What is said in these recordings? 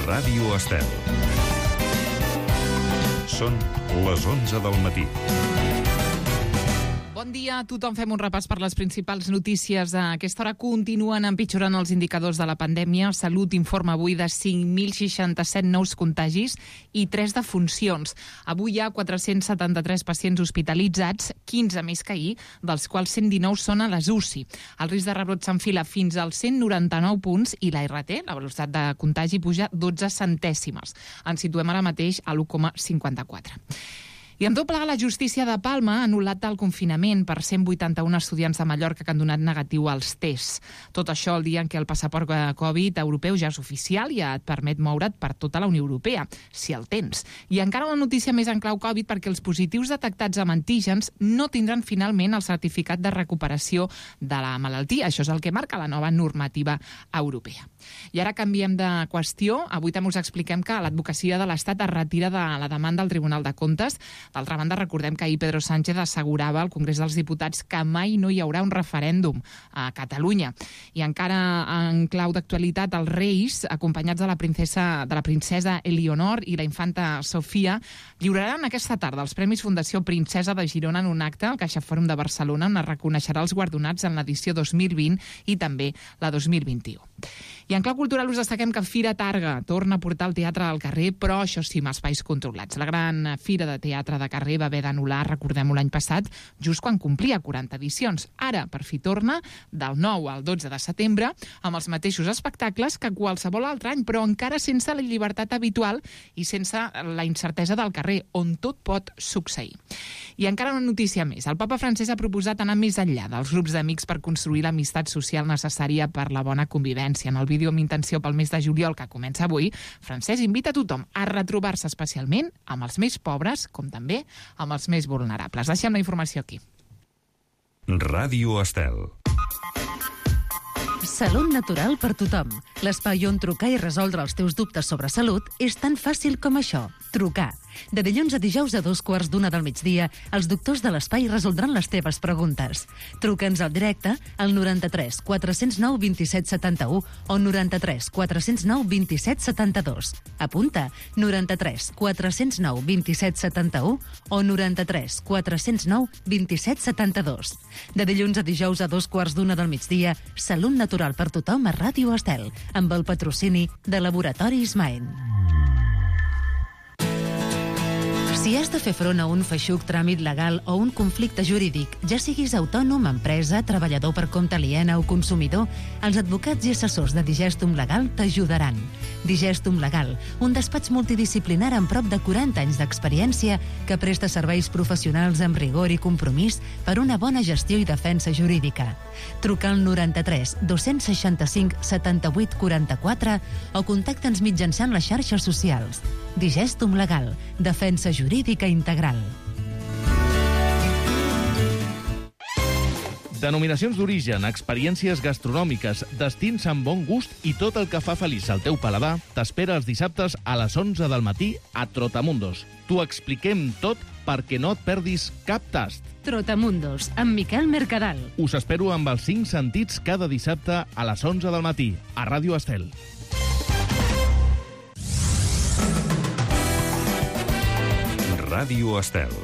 Ràdio Estel. Són les 11 del matí. Bon dia a tothom. Fem un repàs per les principals notícies. A aquesta hora continuen empitjorant els indicadors de la pandèmia. Salut informa avui de 5.067 nous contagis i 3 defuncions. Avui hi ha 473 pacients hospitalitzats, 15 més que ahir, dels quals 119 són a les UCI. El risc de rebrot s'enfila fins als 199 punts i la RT, la velocitat de contagi, puja 12 centèsimes. Ens situem ara mateix a l'1,54. I en tot plegat, la justícia de Palma ha anul·lat el confinament per 181 estudiants de Mallorca que han donat negatiu als tests. Tot això el dia en què el passaport Covid europeu ja és oficial i et permet moure't per tota la Unió Europea, si el tens. I encara una notícia més en clau Covid, perquè els positius detectats amb antígens no tindran finalment el certificat de recuperació de la malaltia. Això és el que marca la nova normativa europea. I ara canviem de qüestió. Avui també us expliquem que l'advocacia de l'Estat es retira de la demanda al Tribunal de Comptes. D'altra banda, recordem que ahir Pedro Sánchez assegurava al Congrés dels Diputats que mai no hi haurà un referèndum a Catalunya. I encara en clau d'actualitat, els Reis, acompanyats de la princesa Eleonor i la infanta Sofia, lliuraran aquesta tarda els Premis Fundació Princesa de Girona en un acte al CaixaFòrum de Barcelona, on es reconeixerà els guardonats en l'edició 2020 i també la 2021. I en clau cultural us destaquem que Fira Targa torna a portar el teatre al carrer, però això sí, amb espais controlats. La gran fira de teatre de carrer va haver d'anul·lar, recordem-ho, l'any passat, just quan complia 40 edicions. Ara, per fi torna, del 9 al 12 de setembre, amb els mateixos espectacles que qualsevol altre any, però encara sense la llibertat habitual i sense la incertesa del carrer, on tot pot succeir. I encara una notícia més. El papa francès ha proposat anar més enllà dels grups d'amics per construir l'amistat social necessària per la bona convivència. En el vídeo amb intenció pel mes de juliol, que comença avui, Francesc invita a tothom a retrobar-se especialment amb els més pobres, com també amb els més vulnerables. Deixem la informació aquí. Ràdio Estel. Salut natural per tothom. L'espai on trucar i resoldre els teus dubtes sobre salut és tan fàcil com això. Trucar. De dilluns a dijous a 2:15 del migdia, els doctors de l'espai resoldran les teves preguntes. Truca'ns al directe al 93 409 27 71 o 93 409 27 72. Apunta, 93 409 27 71 o 93 409 27 72. De dilluns a dijous a 2:15 del migdia, Salut natural per tothom a Ràdio Estel, amb el patrocini de Laboratoris Maen. Si has de fer front a un feixuc tràmit legal o un conflicte jurídic, ja siguis autònom, empresa, treballador per compte aliena o consumidor, els advocats i assessors de Digestum Legal t'ajudaran. Digestum Legal, un despatx multidisciplinar amb prop de 40 anys d'experiència que presta serveis professionals amb rigor i compromís per una bona gestió i defensa jurídica. Truca al 93 265 78 44 o contacta'ns mitjançant les xarxes socials. Digestum Legal, defensa jurídica integral. Denominacions d'origen, experiències gastronòmiques, destins amb bon gust i tot el que fa feliç al teu paladar t'espera els dissabtes a les 11 del matí a Trotamundos. T'ho expliquem tot perquè no et perdis cap tast. Trotamundos, amb Miquel Mercadal. Us espero amb els 5 sentits cada dissabte a les 11 del matí a Ràdio Estel. Ràdio Estel.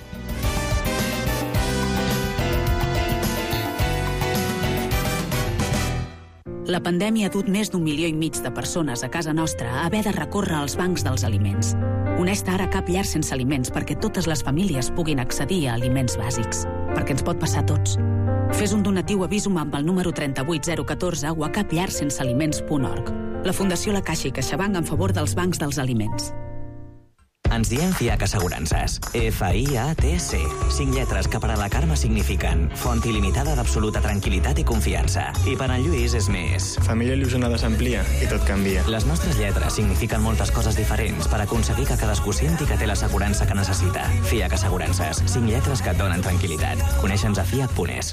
La pandèmia ha dut més d'1,5 milió de persones a casa nostra a haver de recórrer als bancs dels aliments. Honesta, ara cap llar sense aliments perquè totes les famílies puguin accedir a aliments bàsics. Perquè ens pot passar a tots. Fes un donatiu a Visum amb el número 38014 o a capllarsensealiments.org. La Fundació La Caixa i CaixaBank en favor dels bancs dels aliments. Ens diem FIAC Assegurances. FIATC. 5 lletres que per a la Carme signifiquen font il·limitada d'absoluta tranquil·litat i confiança. I per en Lluís és més. Família il·lusionada s'amplia i tot canvia. Les nostres lletres signifiquen moltes coses diferents per aconseguir que cadascú senti que té l'assegurança que necessita. FIAC Assegurances. 5 lletres que et donen tranquil·litat. Coneixe'ns a fiac.es.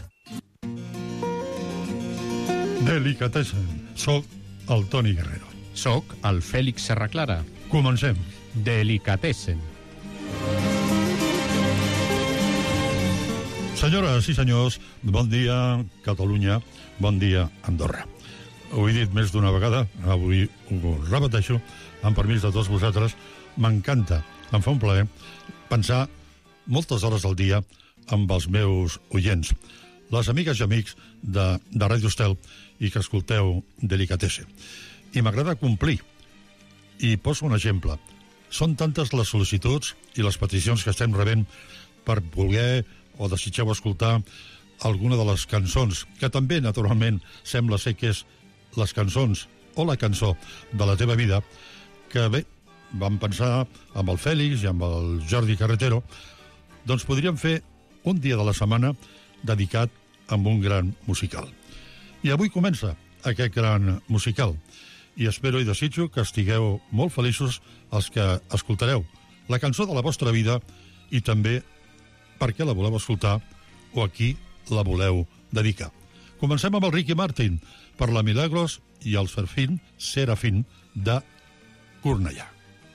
Delicatessen. Soc el Toni Guerrero. Soc el Fèlix Serraclara. Comencem. Delicatessen. Senyores i senyors, bon dia, Catalunya, bon dia, Andorra. ho he dit més d'una vegada, avui ho repeteixo, amb permís de tots vosaltres, m'encanta, em fa un plaer pensar moltes hores al dia amb els meus oients, les amigues i amics de Ràdio Estel i que escolteu Delicatessen. I m'agrada complir. I poso un exemple. Són tantes les sol·licituds i les peticions que estem rebent per voler o desitgeu escoltar alguna de les cançons, que també, naturalment, sembla ser que és les cançons o la cançó de la teva vida, que bé, vam pensar amb el Fèlix i amb el Jordi Carretero, doncs podríem fer un dia de la setmana dedicat a un gran musical. I avui comença aquest gran musical. I espero i desitjo que estigueu molt feliços els que escoltareu la cançó de la vostra vida i també per què la voleu escoltar o a qui la voleu dedicar. Comencem amb el Ricky Martin per la Milagros i el Serafín de Cornellà.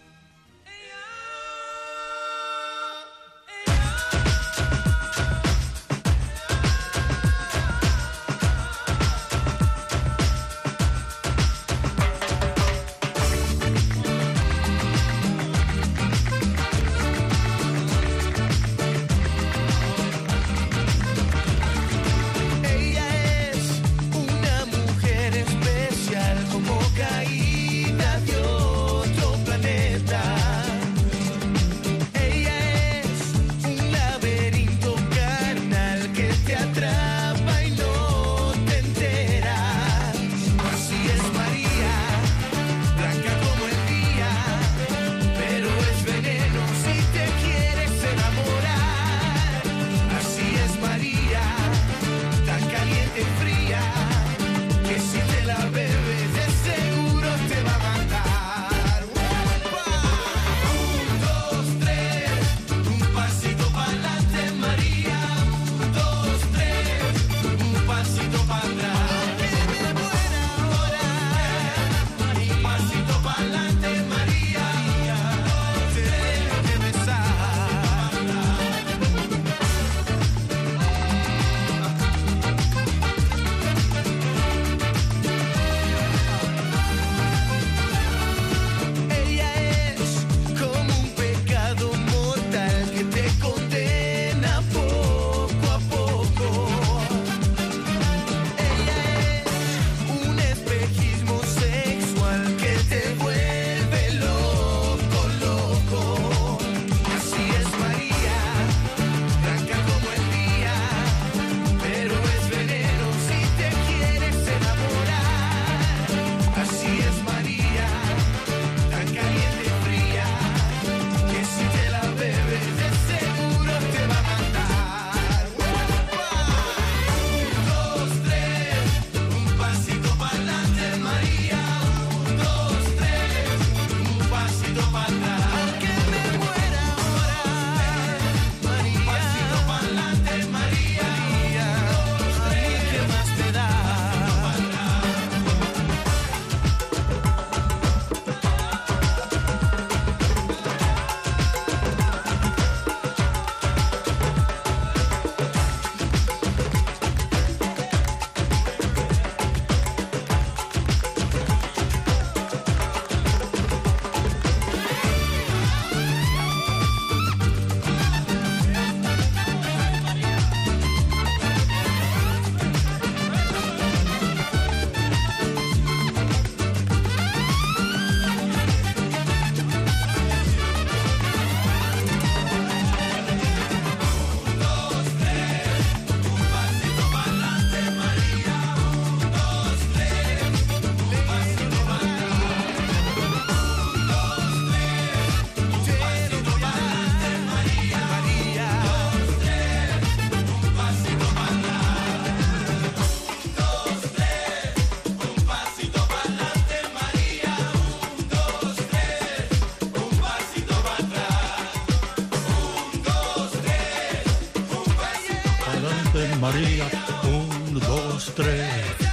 María, 1, 2, 3,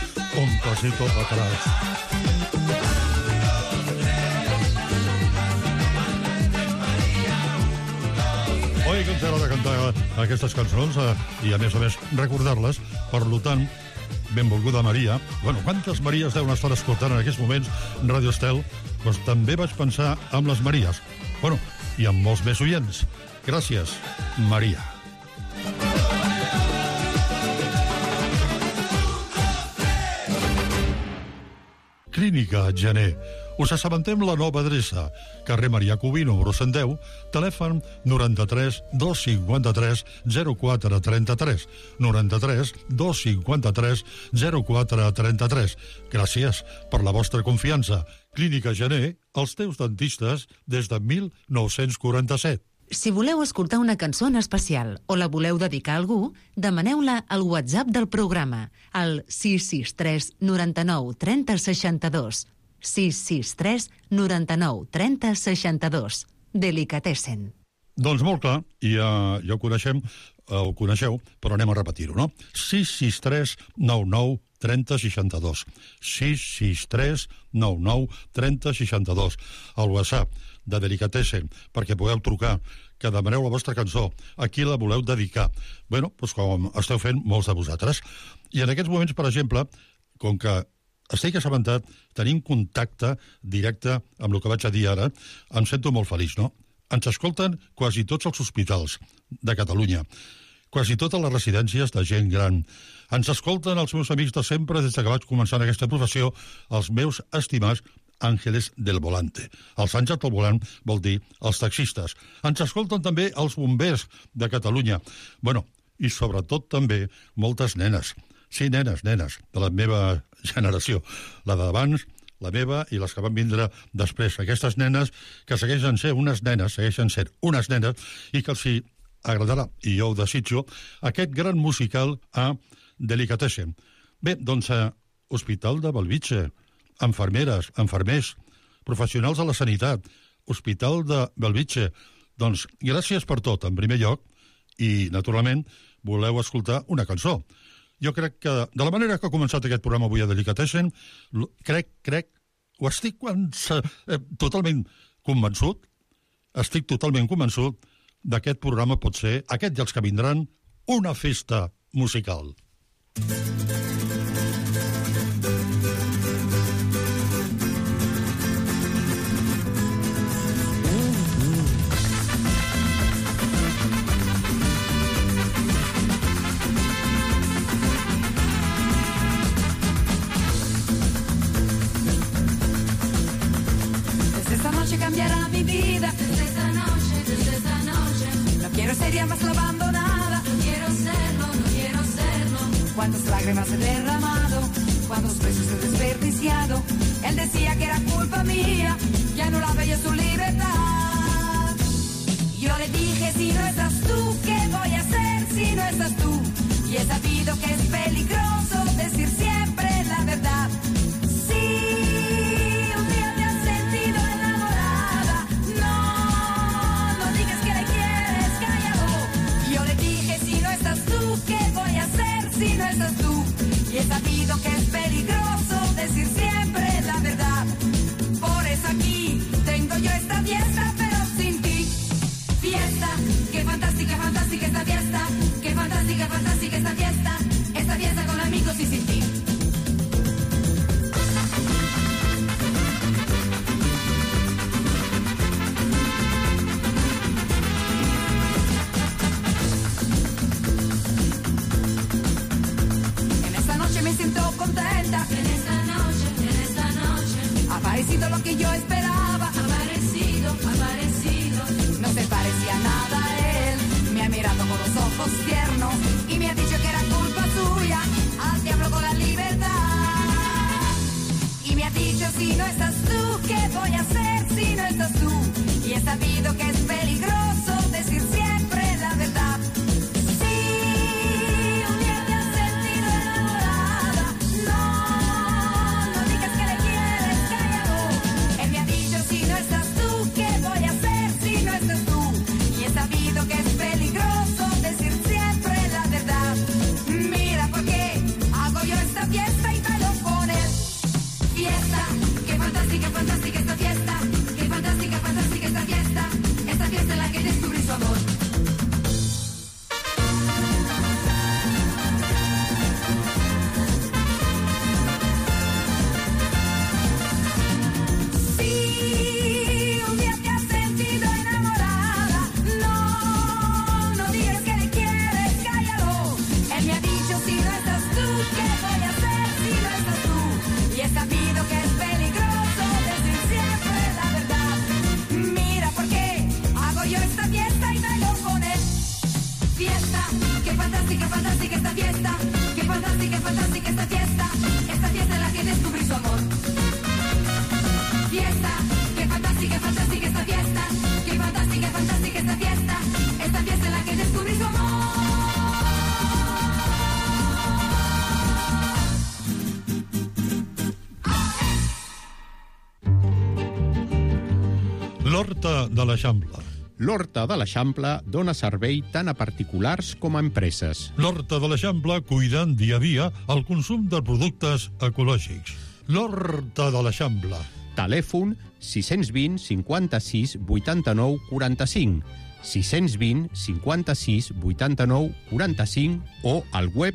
un pasito para atrás. Oi, que ens agrada cantar aquestes cançons i, a més, recordar-les. Per tant, benvolguda Maria. Bueno, quantes Maries deuen estar escoltant en aquests moments Radio Estel? Doncs també vaig pensar en les Maries. Bueno, i amb molts més oients. Gràcies, Maria. Clínica Gené. Us assabentem la nova adreça. Carrer Marià Cubí, número 110, telèfon 93 253 0433. 93 253 0433. Gràcies per la vostra confiança. Clínica Gené, els teus dentistes des de 1947. Si voleu escoltar una cançó en especial o la voleu dedicar a algú, demaneu-la al WhatsApp del programa, al 663 99 30 62. 663 99 30 62. Delicatessen. Doncs molt clar, i ja ho coneixeu, però anem a repetir-ho, no? 663 99 30 62. 663 99 30 62. El WhatsApp de Delicatessen, perquè podeu trucar, que demaneu la vostra cançó, a qui la voleu dedicar. Bueno, doncs com esteu fent molts de vosaltres. I en aquests moments, per exemple, com que estic assabentat, tenim contacte directe amb el que vaig a dir ara, em sento molt feliç, no? Ens escolten quasi tots els hospitals de Catalunya, quasi totes les residències de gent gran. Ens escolten els meus amics de sempre des que vaig començar en aquesta professió, els meus estimats àngeles del volante. Els àngels del volant vol dir els taxistes. Ens escolten també els bombers de Catalunya. Bueno, i sobretot també moltes nenes. Sí, nenes, de la meva generació. La d'abans, la meva i les que van vindre després. Aquestes nenes que segueixen sent unes nenes i que els hi agradarà, i jo ho desitjo, aquest gran musical a Delicatessen. Bé, doncs, Hospital de Bellvitge, infermeres, infermers, professionals de la sanitat, Hospital de Bellvitge. Doncs gràcies per tot, en primer lloc, i, naturalment, voleu escoltar una cançó. Jo crec que, de la manera que ha començat aquest programa avui a Delicatessen, estic totalment convençut d'aquest programa pot ser, aquest i els que vindran, una festa musical. Cambiará mi vida desde esta noche. No quiero ser ya más la abandonada. No quiero serlo. Cuántas lágrimas he derramado, cuántos besos he desperdiciado. Él decía que era culpa mía, que anulaba yo su libertad. Yo le dije, si no estás tú, ¿qué voy a hacer si no estás tú? Y he sabido que es peligroso decir siempre la verdad. Si no estás tú, y he sabido que es peligroso decir siempre la verdad. Por eso aquí tengo yo esta fiesta, pero sin ti. Fiesta, qué fantástica, fantástica esta fiesta. Qué fantástica, fantástica esta fiesta. Esta fiesta con amigos y sin ti. Me siento contenta en esta noche ha aparecido lo que yo esperaba, aparecido, no se parecía nada a él, me ha mirado con los ojos tiernos y me ha dicho que era culpa suya, al diablo con la libertad, y me ha dicho, si no estás tú, ¿qué voy a hacer si no estás tú? Y he sabido que es peligroso decir siempre la verdad. Que es peligroso decir siempre la verdad. Mira por qué hago yo esta fiesta y bailo con él. Fiesta, qué fantástica, fantástica esta fiesta. Qué fantástica, fantástica esta fiesta. Esta fiesta en la que descubrí su amor. amor. Fiesta, qué fantástica, fantástica esta fiesta. Qué fantástica, fantástica esta fiesta. Esta fiesta en la que descubrí su amor. L'Horta de l'Eixample. L'Horta de l'Eixample dona servei tant a particulars com a empreses. L'Horta de l'Eixample cuidant dia a dia el consum de productes ecològics. L'Horta de l'Eixample. Telèfon 620 56 89 45, 620 56 89 45 o al web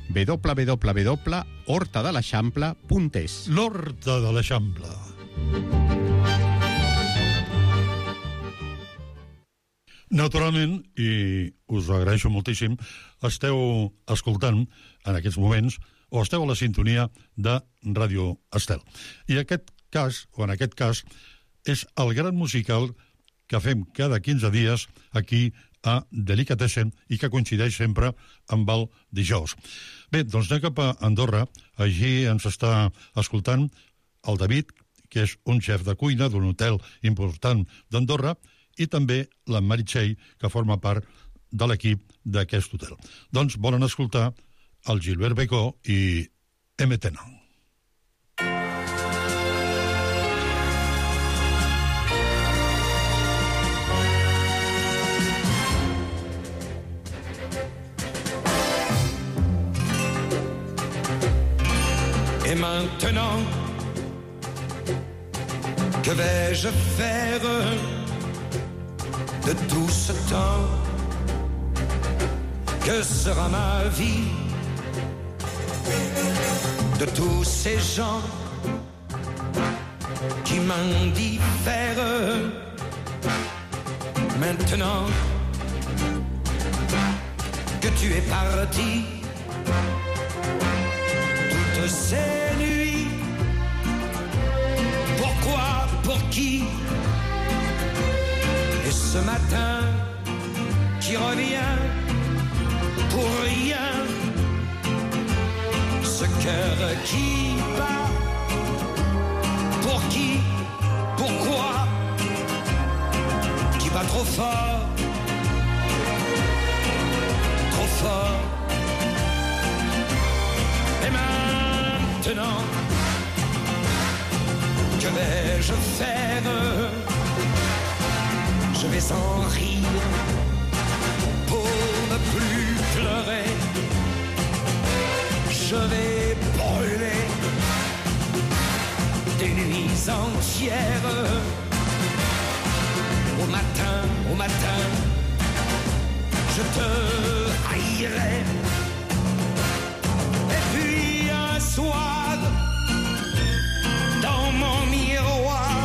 www.hortadeleixample.es. L'Horta de l'Eixample. Naturalment, i us ho agraeixo moltíssim, esteu escoltant en aquests moments, o esteu a la sintonia de Ràdio Estel. I en aquest cas, és el gran musical que fem cada 15 dies aquí a Delicatessen i que coincideix sempre amb el dijous. Bé, doncs anem cap a Andorra. Allí ens està escoltant el David, que és un xef de cuina d'un hotel important d'Andorra, i també la Meritxell, que forma part de l'equip d'aquest hotel. Doncs volen escoltar el Gilbert Becó i M-Tenant. Et maintenant, que vais-je faire de tout ce temps? Que sera ma vie de tous ces gens qui m'indiffèrent? Maintenant que tu es parti, toutes ces nuits, pourquoi, pour qui? Et ce matin qui revient pour rien, ce cœur qui bat, pour qui, pourquoi, qui bat trop fort, trop fort. Et maintenant, que vais-je faire? Je vais en rire pour ne plus pleurer. Je vais brûler des nuits entières. Au matin, je te haïrai. Et puis un soir, dans mon miroir,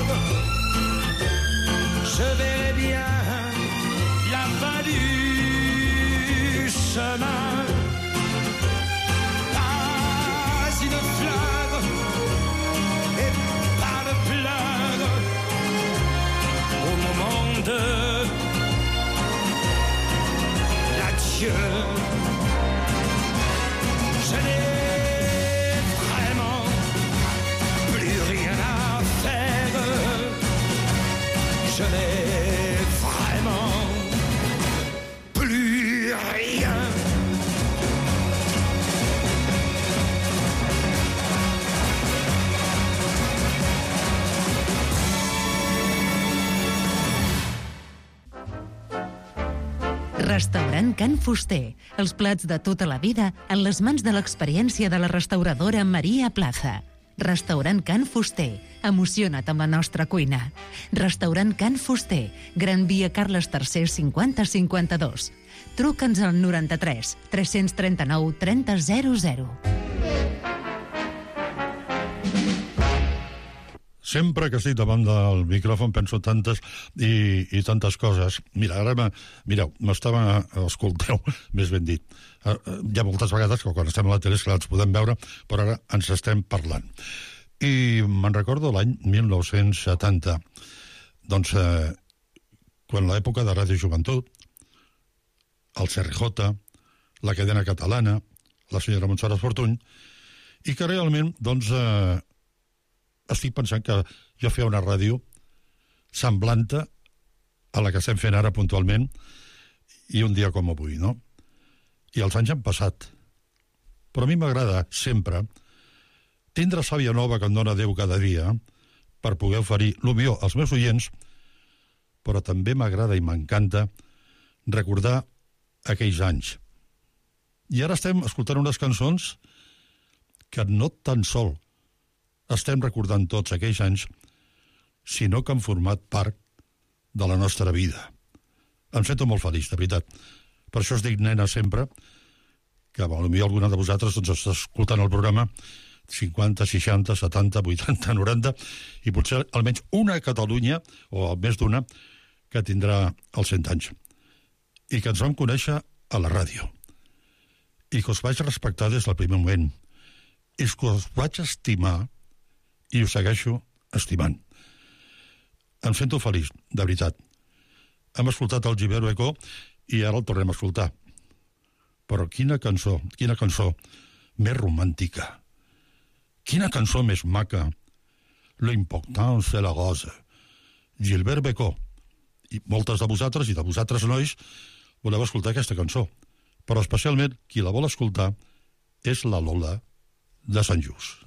je verrai bien la fin du chemin. Pas une fleur et pas de pleurs au moment de l'adieu. Je n'ai vraiment plus rien à faire. Je n'ai vraiment plus rien. Restaurant Can Fuster. Els plats de tota la vida en les mans de l'experiència de la restauradora Maria Plaza. Restaurant Can Fuster. Emociona't amb la nostra cuina. Restaurant Can Fuster. Gran Via Carles III 5052. Truca'ns al 93 339 3000. Sempre que estic davant del micròfon penso tantes i tantes coses. Mira, ara m'estava... Escolteu, més ben dit. Hi ha moltes vegades que quan estem a la tele, clar, ens podem veure, però ara ens estem parlant. I me'n recordo l'any 1970, doncs, quan l'època de Ràdio Joventut, el CRJ, la cadena catalana, la senyora Montserrat Fortuny, i que realment, doncs, estic pensant que jo feia una ràdio semblanta a la que estem fent ara puntualment i un dia com avui, no? I els anys han passat. Però a mi m'agrada sempre tindre sàvia nova que em dóna Déu cada dia per poder oferir el millor als meus oients, però també m'agrada i m'encanta recordar aquells anys. I ara estem escoltant unes cançons que no tan sol estem recordant tots aquells anys, sinó que han format part de la nostra vida. Em sento molt feliç, de veritat. Per això us dic nena sempre, que potser alguna de vosaltres està escoltant el programa 50, 60, 70, 80, 90, i potser almenys una a Catalunya, o més d'una, que tindrà els 100 anys. I que ens vam conèixer a la ràdio. I que us vaig respectar des del primer moment. I que us vaig estimar i us segueixo estimant. Em sento feliç, de veritat. Hem escoltat el Gilberto Becó i ara el tornem a escoltar. Però quina cançó més romàntica. Quina cançó més maca. L'important c'est la rose. Gilbert Becó. I moltes de vosaltres, i de vosaltres nois, voleu escoltar aquesta cançó. Però especialment qui la vol escoltar és la Lola de Sant Just.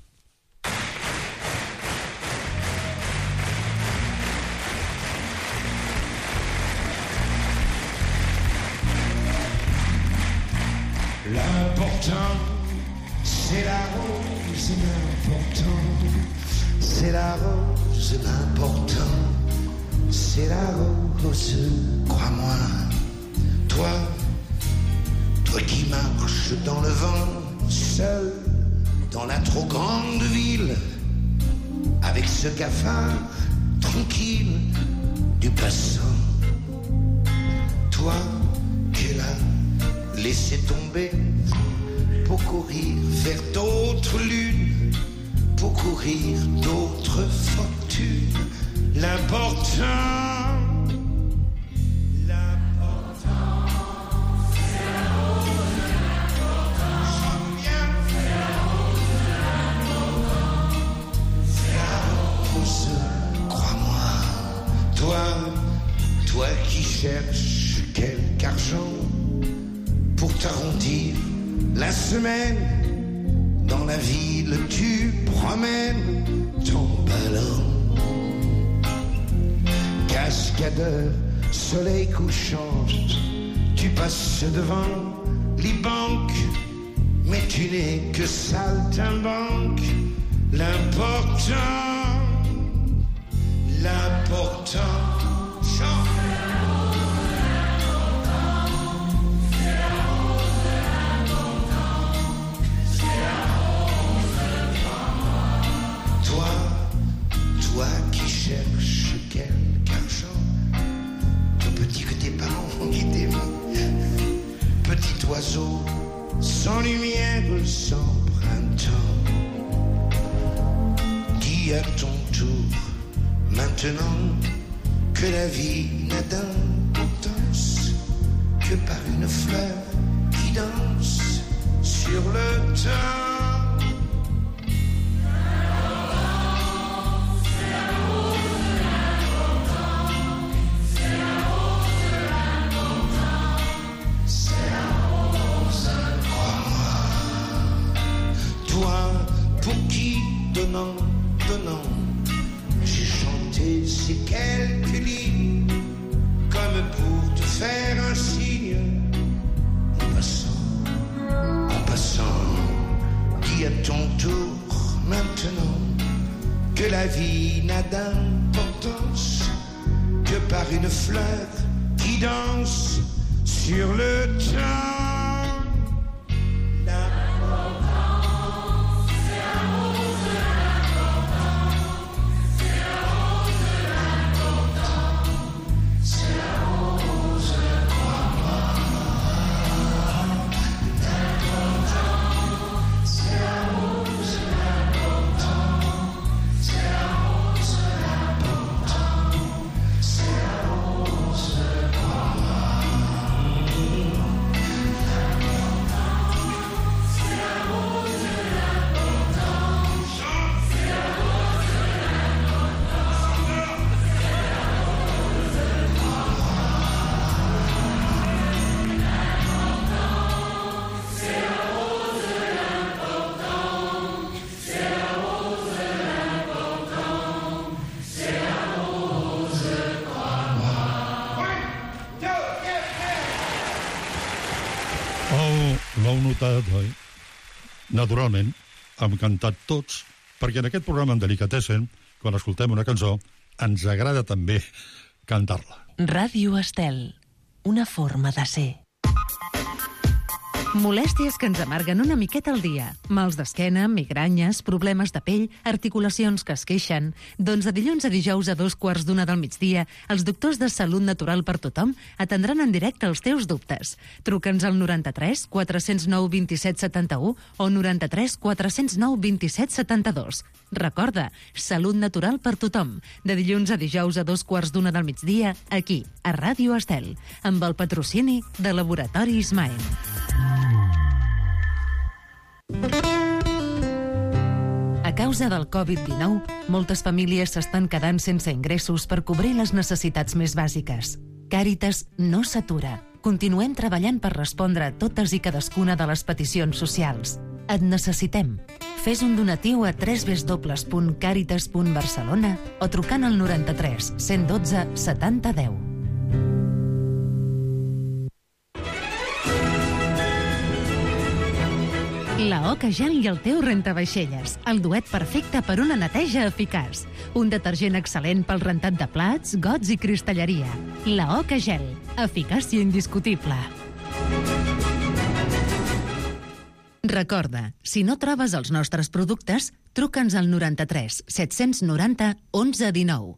L'important, c'est la rose, l'important, c'est la rose, l'important, c'est la rose, crois-moi, toi qui marches dans le vent, seul, dans la trop grande ville, avec ce cafard tranquille du passant, toi qui l'as laissé tomber pour courir vers d'autres lunes, pour courir d'autres fortunes. L'important, c'est la rose, l'important. C'est la rose, l'important. C'est la rose, crois-moi. Toi qui cherches quelque argent pour t'arrondir la semaine, dans la ville tu promènes ton ballon. Cascadeur, soleil couchant, tu passes devant les banques, mais tu n'es que saltimbanque. L'important, chante. Toi qui cherches quelque argent, tout petit que tes parents qui t'aiment, petit oiseau sans lumière, sans printemps, dis à ton tour maintenant que la vie n'a d'importance que par une fleur qui danse sur le temps. Donnant, j'ai chanté ces quelques lignes comme pour te faire un signe. En passant, dis à ton tour maintenant que la vie n'a d'importance que par une fleur qui danse sur le temps. cantat, oi? Naturalment, hem cantat tots, perquè en aquest programa en Delicatessen, quan escoltem una cançó, ens agrada també cantar-la. Ràdio Estel, una forma de ser. Molèsties que ens amarguen una miqueta al dia. Mals d'esquena, migranyes, problemes de pell, articulacions que es queixen. Doncs de dilluns a dijous a 2:15 del migdia, els doctors de Salut Natural per Tothom atendran en directe els teus dubtes. Truca'ns al 93 409 27 71 o 93 409 27 72. Recorda, Salut Natural per Tothom, de dilluns a dijous a 2:15 del migdia, aquí, a Ràdio Estel, amb el patrocini de Laboratori Ismael. A causa del Covid-19, moltes famílies s'estan quedant sense ingressos per cobrir les necessitats més bàsiques. Càritas no s'atura. Continuem treballant per respondre a totes i cadascuna de les peticions socials. Et necessitem. Fes un donatiu a www.caritas.barcelona o trucant al 93 112 70 10. La Oca Gel i el teu rentavaixelles. El duet perfecte per una neteja eficaç. Un detergent excel·lent pel rentat de plats, gots i cristalleria. La Oca Gel. Eficàcia indiscutible. Recorda, si no trobes els nostres productes, truca'ns al 93 790 11 19.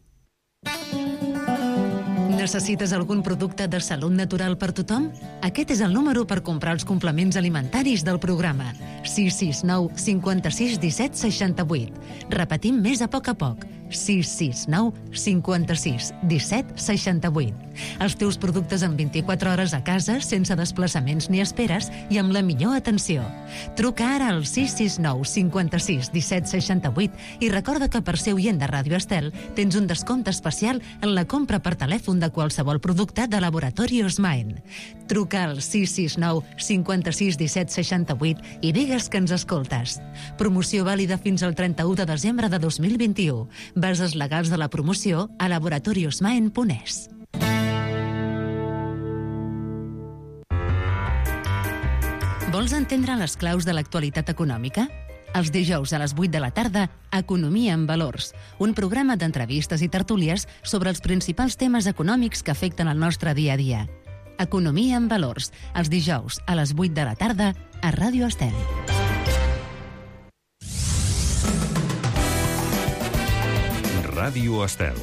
Necessites algun producte de salut natural per tothom? Aquest és el número per comprar els complements alimentaris del programa. 669 56 17 68. Repetim més a poc. 669 56 17 68. Els teus productes en 24 hores a casa, sense desplaçaments ni esperes i amb la millor atenció. Truca ara al 669 56 17 68 i recorda que per ser oient de Ràdio Estel tens un descompte especial en la compra per telèfon de qualsevol producte de Laboratori Osmaen. Truca al 669 56 17 68 i digues que ens escoltes. Promoció vàlida fins al 31 de desembre de 2021. Bases legals de la promoció a laboratoriosmaen.es. Vols entendre les claus de l'actualitat econòmica? Els dijous a les 8 de la tarda, Economia en Valors, un programa d'entrevistes i tertúlies sobre els principals temes econòmics que afecten el nostre dia a dia. Economia en Valors, els dijous a les 8 de la tarda a Ràdio Estel. Ràdio Estel.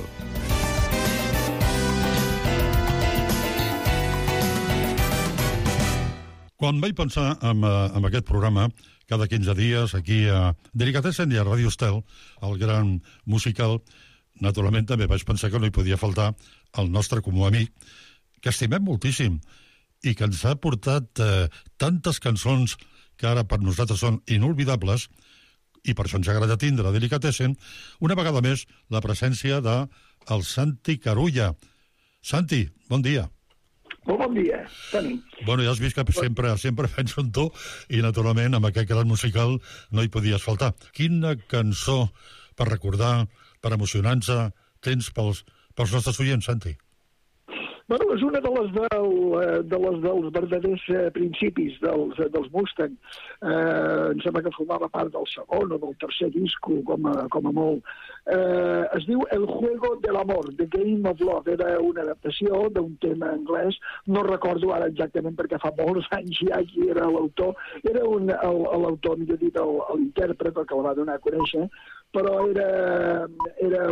Quan vaig pensar en aquest programa, cada 15 dies, aquí a Delicatessen i a Ràdio Estel, el gran musical, naturalment també vaig pensar que no hi podia faltar el nostre comú amic, que estimem moltíssim i que ens ha portat tantes cançons que ara per nosaltres són inolvidables, i per això ens agrada tindre a Delicatessen, una vegada més, la presència del Santi Carulla. Santi, bon dia. Molt bon dia, Toni. Bueno, ja has vist que sempre penso en tu i, naturalment, amb aquest gran musical no hi podies faltar. Quina cançó per recordar, per emocionar-nos, tens pels nostres oients, Santi? Bueno, és una de les dels verdaders principis dels Mustang. Em sembla que formava part del segon o del tercer disco, com a molt. Es diu El juego del amor, The Game of Love. Era una adaptació d'un tema anglès. No recordo ara exactament perquè fa molts anys ja qui era l'autor. Era l'autor, millor dit, l'intèrpret que el va donar a conèixer, però era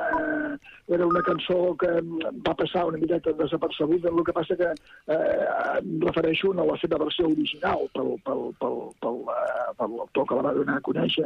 una cançó que va passar una miqueta desapercebuda. El que passa que em refereixo a la seva versió original per l'autor que la va donar a conèixer.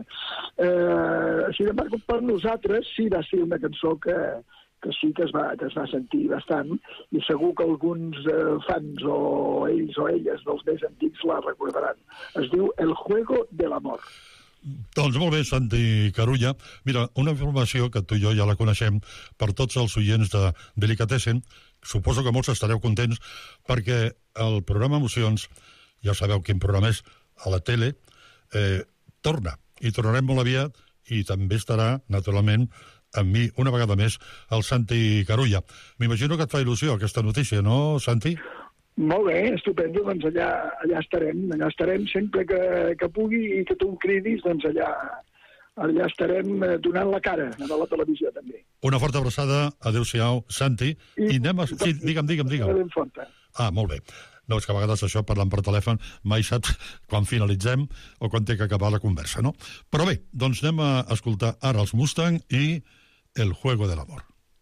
Sin embargo, per nosaltres sí va ser una cançó que sí que es va sentir bastant, i segur que alguns fans o ells o elles dels més antics la recordaran. Es diu El juego del amor. Doncs molt bé, Santi Carulla. Mira, una informació que tu i jo ja la coneixem per tots els oients de Delicatessen. Suposo que molts estareu contents perquè el programa Emocions, ja sabeu quin programa és, a la tele, torna. I tornarem molt aviat i també estarà, naturalment, amb mi, una vegada més, el Santi Carulla. M'imagino que et fa il·lusió aquesta notícia, no, Santi? Molt bé, estupendo, doncs allà estarem sempre que pugui i que tu em cridis, doncs allà estarem donant la cara a la televisió també. Una forta abraçada, adéu-siau, Santi, i anem a... Sí, digue'm. Ben forta. Molt bé. No, és que a vegades això, parlant per telèfon, mai saps quan finalitzem o quan té que acabar la conversa, no? Però bé, doncs anem a escoltar ara els Mustang i El juego del amor.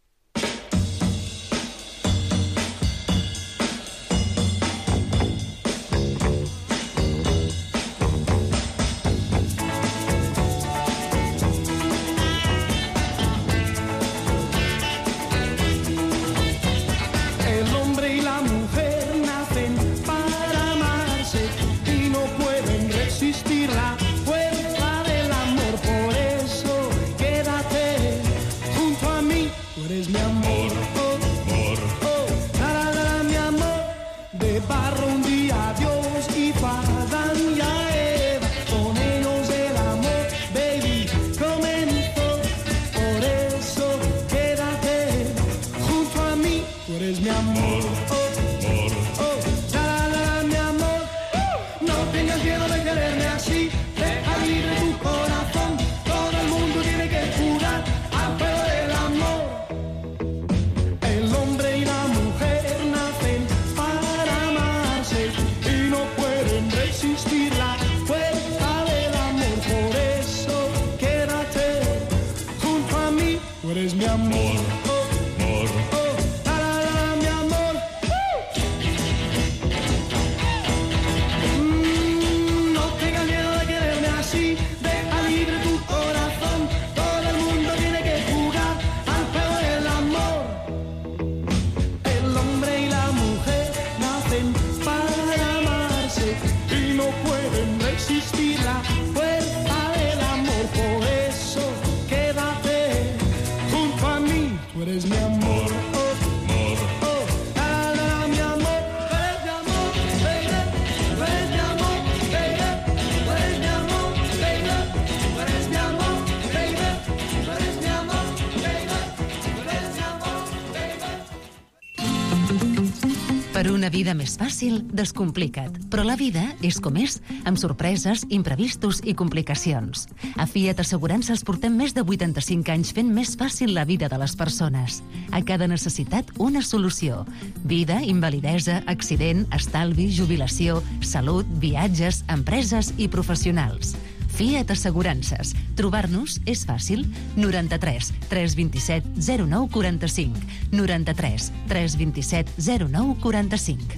Per una vida més fàcil, descomplica't. Però la vida és com és, amb sorpreses, imprevistos i complicacions. A Fiat Assegurances portem més de 85 anys fent més fàcil la vida de les persones. A cada necessitat, una solució. Vida, invalidesa, accident, estalvi, jubilació, salut, viatges, empreses i professionals. Fiat Assegurances. Trobar-nos és fàcil. 93 327 09 45. 93 327 09 45.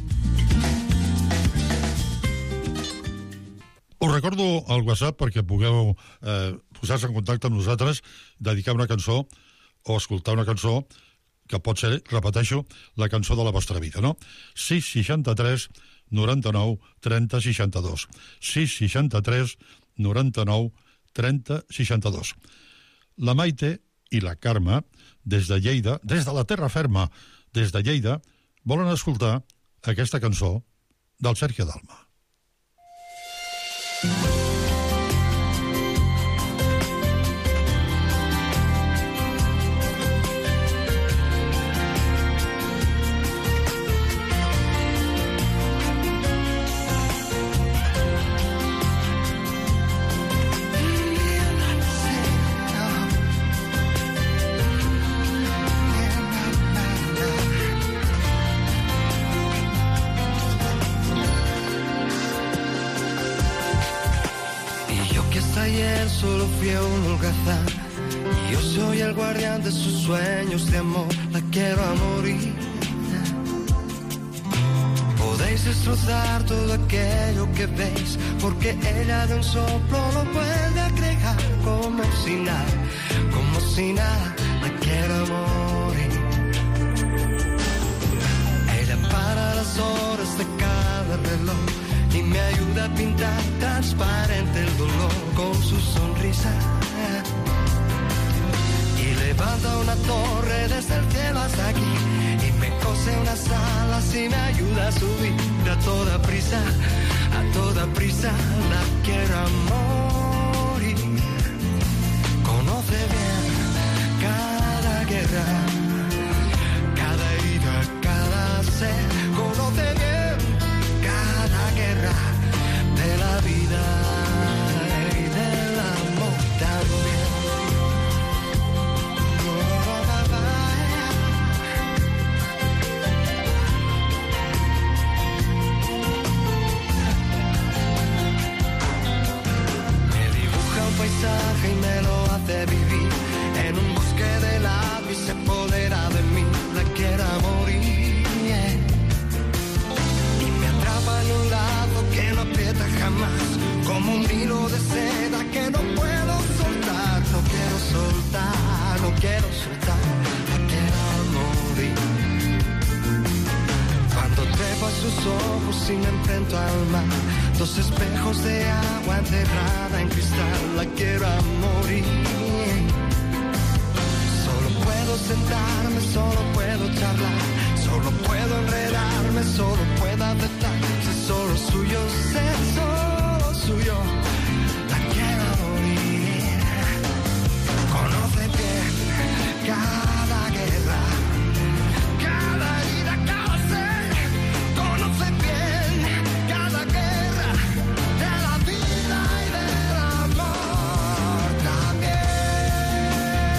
Us recordo al WhatsApp perquè pugueu posar-se en contacte amb nosaltres, dedicar una cançó o escoltar una cançó que pot ser, repeteixo, la cançó de la vostra vida, no? 663 99 30 62. 663 99 30 62. La Maite i la Carme, des de Lleida, des de la terra ferma, des de Lleida, volen escoltar aquesta cançó del Sergio Dalma. Solo fui un holgazán y yo soy el guardián de sus sueños de amor. La quiero a morir. Podéis destrozar todo aquello que veis, porque ella de un soplo lo puede agregar. Como si nada, la quiero a morir. Ella para las horas de cada reloj y me ayuda a pintar transparente el dolor con su sonrisa. Y levanta una torre desde el cielo hasta aquí y me cose unas alas y me ayuda a subir a toda prisa la quiero a morir. Conoce bien cada guerra, cada herida, cada ser. Conoce bien si me enfrento al mar. Dos espejos de agua encerrada en cristal, la quiero a morir. Solo puedo sentarme, solo puedo charlar, solo puedo enredarme, solo puedo aceptar. Ser solo suyo, ser solo suyo, la quiero a morir. Conoce bien cada guerra, cada herida, cada ser. Conoce bien cada guerra de la vida y del amor también.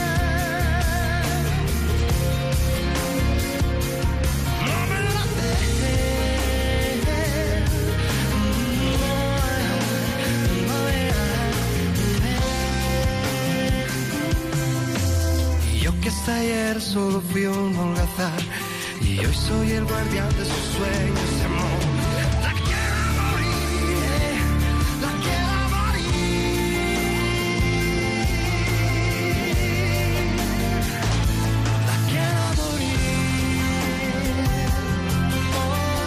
No me la dejes. Y yo que hasta ayer solo fui un holgazán, y hoy soy el guardián de sus sueños de amor. La quiero morir, la quiero morir, la quiero morir. Oh,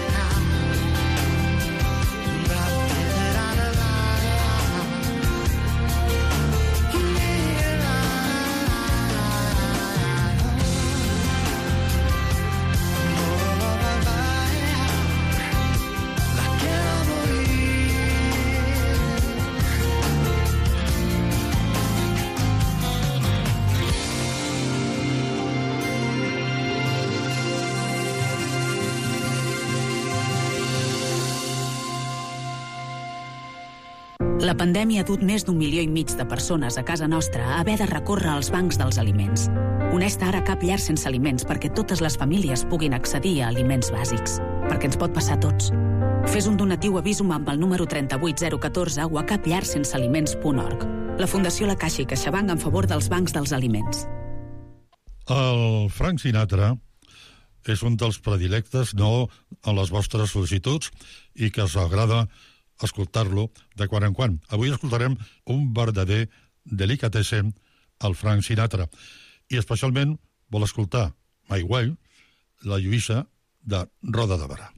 La pandèmia ha dut més d'1,5 milió de persones a casa nostra a haver de recórrer als bancs dels aliments. Honesta, ara cap llar sense aliments perquè totes les famílies puguin accedir a aliments bàsics. Perquè ens pot passar a tots. Fes un donatiu a Visum amb el número 38014 o a capllarsensealiments.org. La Fundació La Caixa i CaixaBank en favor dels bancs dels aliments. El Frank Sinatra és un dels predilectes, no en les vostres sol·licituds, i que us agrada escoltar-lo de quan en quan. Avui escoltarem un verdader delicatessen, el Frank Sinatra, i especialment vol escoltar My Way, la Lluïsa de Roda de Berà.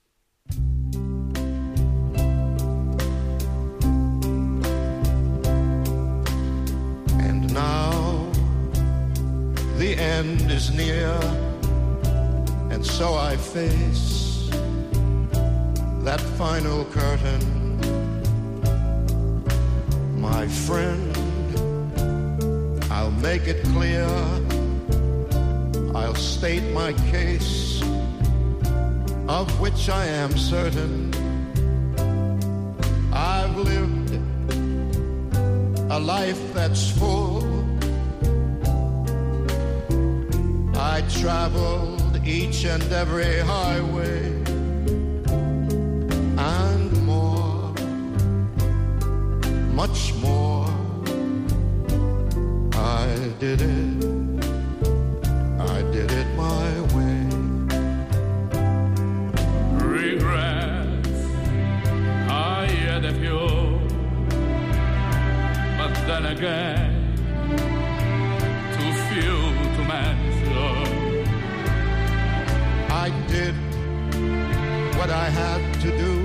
And now the end is near, and so I face that final curtain. My friend, I'll make it clear, I'll state my case, of which I am certain. I've lived a life that's full. I traveled each and every highway and more, much more. I did it my way. Regrets, I had a few, but then again, too few to mention. I did what I had to do.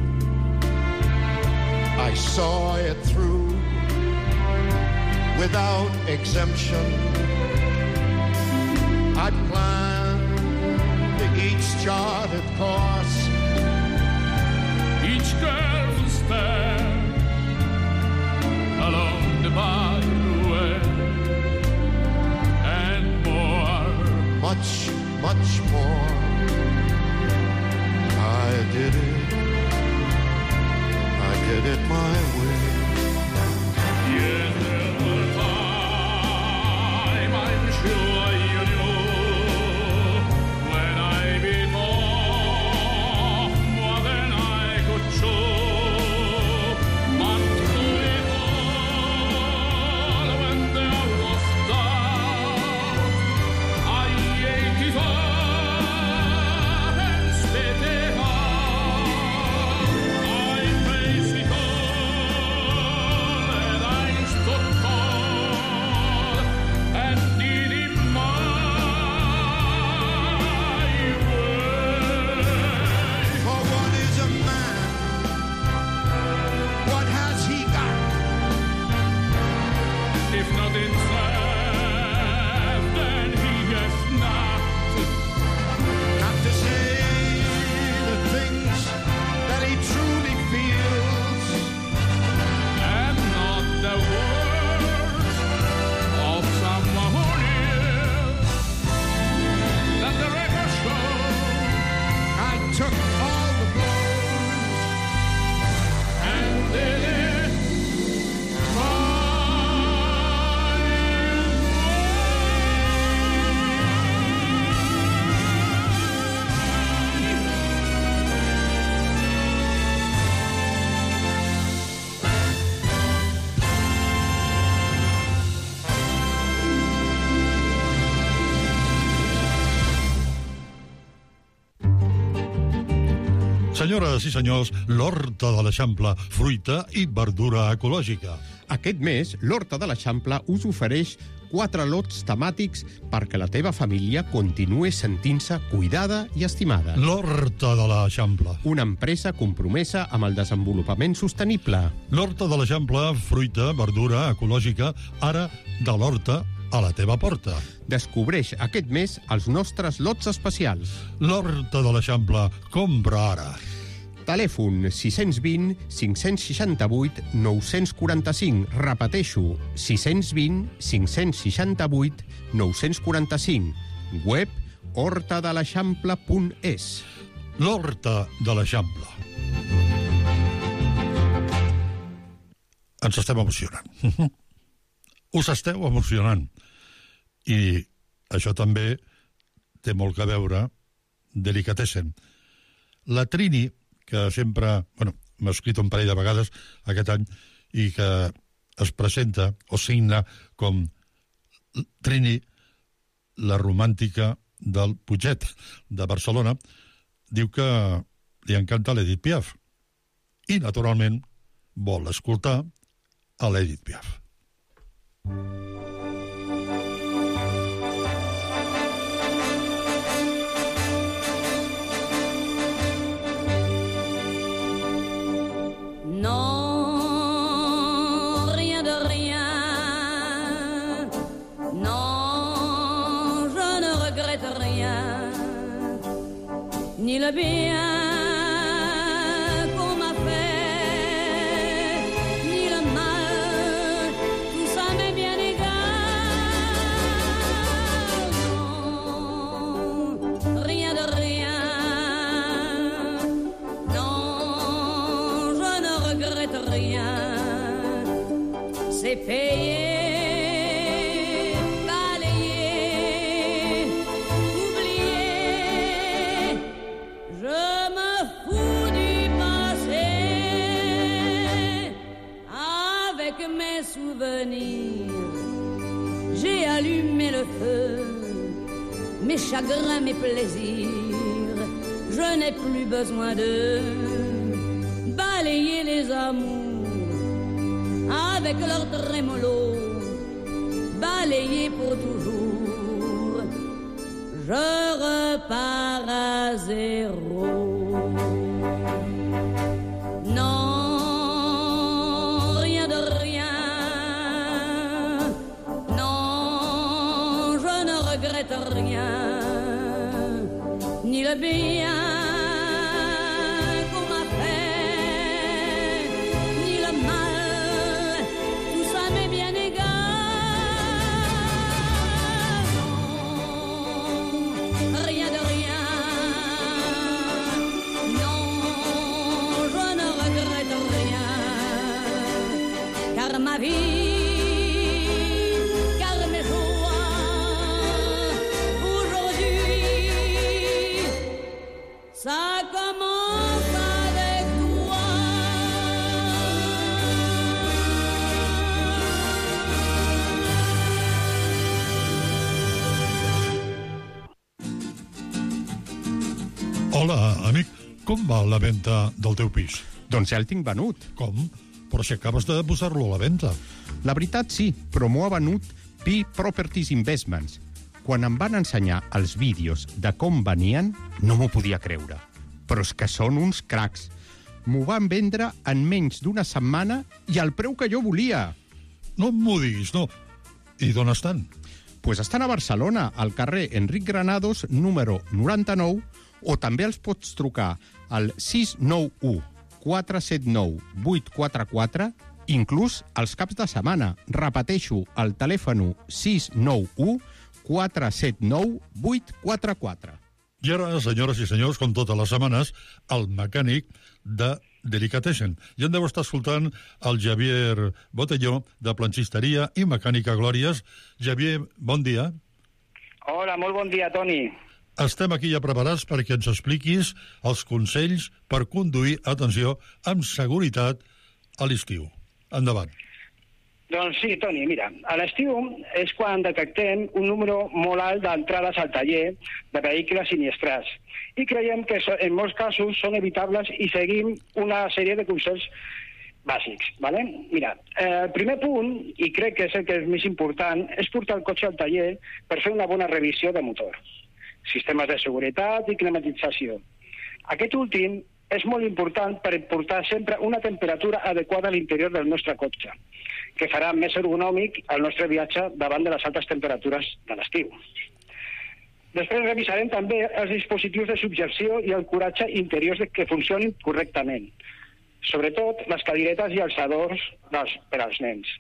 I saw it through without exemption. I planned each charted course, each careful step along the byway, and more, much, much more. I did it my way. Yes, there were times I'm sure you knew when I bit off more than I could chew. But through it all, when there was doubt, I ate it all. Senyores i senyors, l'Horta de l'Eixample, fruita i verdura ecològica. Aquest mes, l'Horta de l'Eixample us ofereix 4 lots temàtics perquè la teva família continue sentint-se cuidada i estimada. L'Horta de l'Eixample. Una empresa compromesa amb el desenvolupament sostenible. L'Horta de l'Eixample, fruita, verdura ecològica, ara de l'Horta a la teva porta. Descobreix aquest mes els nostres lots especials. L'Horta de l'Eixample, compra ara. Telèfon 620 568 945. Repeteixo, 620 568 945. Web hortadeleixample.es. L'Horta de l'Eixample. Ens estem emocionant. Us esteu emocionant. I això també té molt que veure delicatessen. La Trini, que sempre, m'ha escrit un parell de vegades aquest any i que es presenta o signa com Trini, la romàntica del Puiget de Barcelona, diu que li encanta l'Edith Piaf i, naturalment, vol escoltar a l'Edith Piaf. Non, rien de rien. Non, je ne regrette rien. Ni le bien qu'on m'a fait, ni le mal, tout ça m'est bien égal. Non, rien de rien. Non, je ne regrette rien. C'est payé, balayé, oublié. Je me fous du passé. Avec mes souvenirs, j'ai allumé le feu. Mes chagrins, mes plaisirs, je n'ai plus besoin de balayer les amours avec leur trémolo, balayer pour toujours. Je repars à zéro. Non, rien de rien. Non, je ne regrette rien. Ni le bien qu'on m'a fait, ni le mal, tout ça m'est bien égal. Non, rien de rien. Non, je ne regrette rien. Car ma vie, car mes joies, aujourd'hui, ça commence avec toi. Hola, amic. Com va la venda del teu pis? Doncs ja el tinc venut. Com? Però si acabes de posar-lo a la venda. La veritat sí, però m'ho ha venut Pi Properties Investments. Quan em van ensenyar els vídeos de com venien, no m'ho podia creure. Però és que són uns cracs. M'ho van vendre en menys d'una setmana i al preu que jo volia. No m'ho diguis, no. I d'on estan? Pues estan a Barcelona, al carrer Enric Granados, número 99, o també els pots trucar al 691 479 844, inclús els caps de setmana. Repeteixo, el telèfon 691 479 844. I ara, senyores i senyors, com totes les setmanes, el mecànic de Delicatessen. I en deu estar escoltant el Javier Botelló, de Planxisteria i Mecànica Glòries. Javier, bon dia. Hola, molt bon dia, Toni. Estem aquí ja preparats perquè ens expliquis els consells per conduir, atenció, amb seguretat a l'estiu. Endavant. Doncs sí, Toni, mira, a l'estiu és quan detectem un número molt alt d'entrades al taller de vehicles siniestrats i creiem que en molts casos són evitables i seguim una sèrie de consells bàsics, ¿vale? Mira, el primer punt, i crec que és el que és més important, és portar el cotxe al taller per fer una bona revisió de motor, sistemes de seguretat i climatització. Aquest últim és molt important per portar sempre una temperatura adequada a l'interior del nostre cotxe, que farà més ergonòmic el nostre viatge davant de les altes temperatures de l'estiu. Després revisarem també els dispositius de subjecció i el coratge interiors que funcionin correctament, sobretot les cadiretes i els adorns per als nens.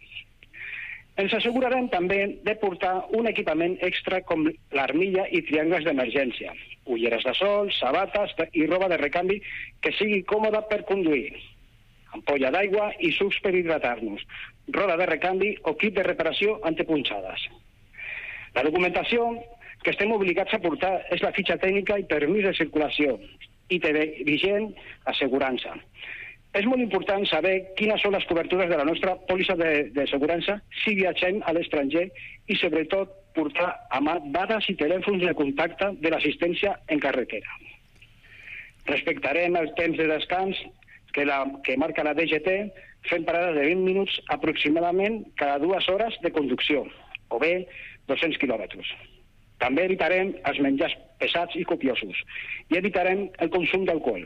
Ens assegurarem també de portar un equipament extra com l'armilla i triangles d'emergència, ulleres de sol, sabates i roba de recanvi que sigui còmoda per conduir, ampolla d'aigua i sucs per hidratar-nos, roda de recanvi o kit de reparació antipunxades. La documentació que estem obligats a portar és la fitxa tècnica i permís de circulació i té vigent assegurança. És molt important saber quines són les cobertures de la nostra pòlissa d'assegurança si viatgem a l'estranger i, sobretot, portar a mà dades i telèfons de contacte de l'assistència en carretera. Respectarem el temps de descans que marca la DGT fent parades de 20 minuts aproximadament cada 2 hores de conducció, o bé 200 quilòmetres. També evitarem els menjars pesats i copiosos i evitarem el consum d'alcohol.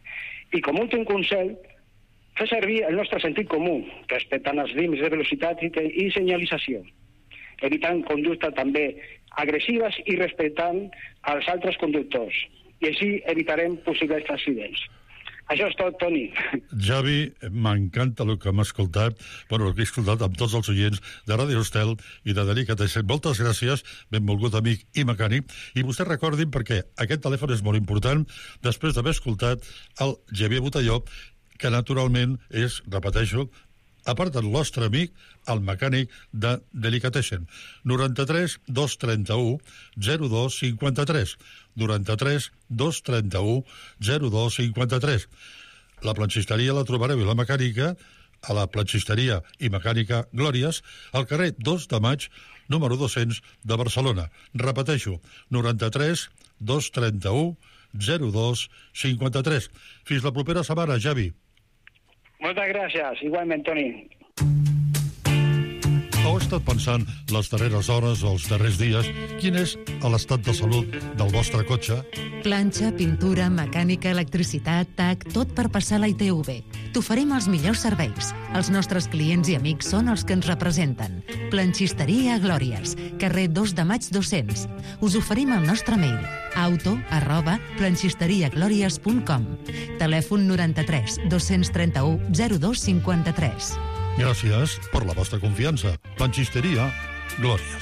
I com últim consell, fer servir el nostre sentit comú, respectant els límits de velocitat i senyalització, evitant conductes també agressives i respectant els altres conductors. I així evitarem possibles accidents. Això és tot, Toni. Javi, m'encanta el que hem escoltat, el que he escoltat amb tots els oients de Ràdio Estel i de Delicatessen. Moltes gràcies, benvolgut amic i mecànic. I vostès recordin, perquè aquest telèfon és molt important, després d'haver escoltat el Xavier Botelló, que naturalment és, repeteixo, a part del nostre amic, el mecànic de Delicatessen. 93 231 02 53. 93 231 02 53. La planxisteria la trobareu i la mecànica a la planxisteria i mecànica Glòries, al carrer 2 de Maig, número 200 de Barcelona. Repeteixo, 93 231 02 53. Fins la propera setmana, Javi. Moltes gràcies, igualment, Toni. Heu estat pensant les darreres hores o els darrers dies quin és l'estat de salut del vostre cotxe? Planxa, pintura, mecànica, electricitat, TAC, tot per passar la ITV. T'oferim els millors serveis. Els nostres clients i amics són els que ens representen. Planxisteria Glòries, carrer 2 de Maig 200. Us oferim el nostre mail, auto@planxisteriaglòries.com. Telèfon 93 231 02 53. Gràcies per la vostra confiança. Planxisteria Glòries.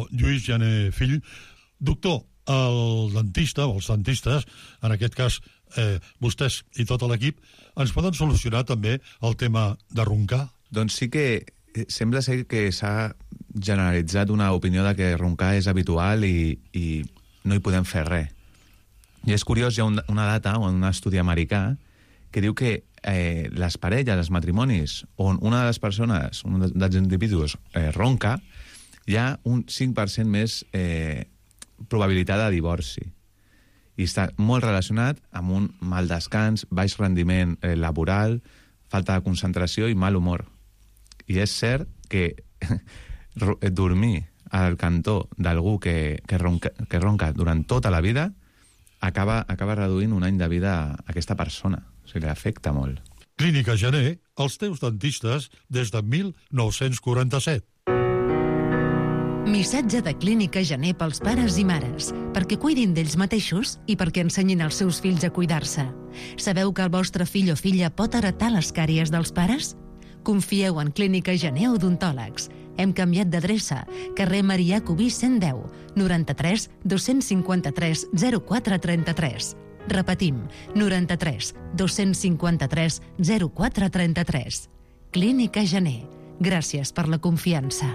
doctor Lluís Jané Fill. Doctor, el dentista, o els dentistes, en aquest cas vostès i tot l'equip, ens poden solucionar també el tema de roncar? Doncs sí que sembla ser que s'ha generalitzat una opinió de que roncar és habitual i no hi podem fer res. I és curiós, hi ha una data en un estudi americà que diu que les parelles, els matrimonis, on una de les persones, un dels individus ronca, hi ha un 5% més probabilitat de divorci. I està molt relacionat amb un mal descans, baix rendiment laboral, falta de concentració i mal humor. I és cert que dormir al cantó d'algú que ronca durant tota la vida acaba reduint un any de vida a aquesta persona. O sigui, li afecta molt. Clínica Jané, els teus dentistes des de 1947. Missatge de Clínica Jané pels pares i mares, perquè cuidin d'ells mateixos i perquè ensenyin als seus fills a cuidar-se. Sabeu que el vostre fill o filla pot heretar les càries dels pares? Confieu en Clínica Jané Odontòlegs. Hem canviat d'adreça. Carrer Marià Cubí 110, 93 253 0433. Repetim, 93 253 0433. Clínica Jané. Gràcies per la confiança.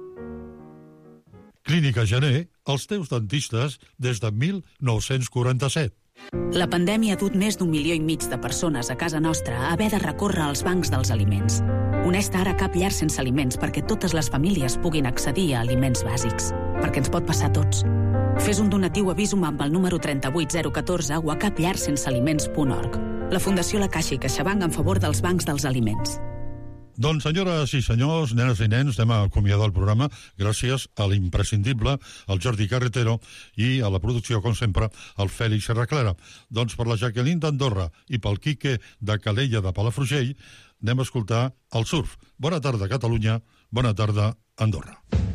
Clínica Jané, els teus dentistes des de 1947. La pandèmia ha dut més d'1,5 milió de persones a casa nostra a haver de recórrer als bancs dels aliments. Honesta, ara cap llar sense aliments perquè totes les famílies puguin accedir a aliments bàsics. Perquè ens pot passar a tots. Fes un donatiu a Visum amb el número 38014 o a capllarsensealiments.org. La Fundació La Caixa i CaixaBank en favor dels bancs dels aliments. Doncs, senyores i senyors, nenes i nens, anem a acomiadar el programa gràcies a l'imprescindible, al Jordi Carretero, i a la producció, com sempre, al Fèlix Serraclara. Doncs per la Jacqueline d'Andorra i pel Quique de Calella de Palafrugell anem a escoltar el surf. Bona tarda, Catalunya. Bona tarda, Andorra.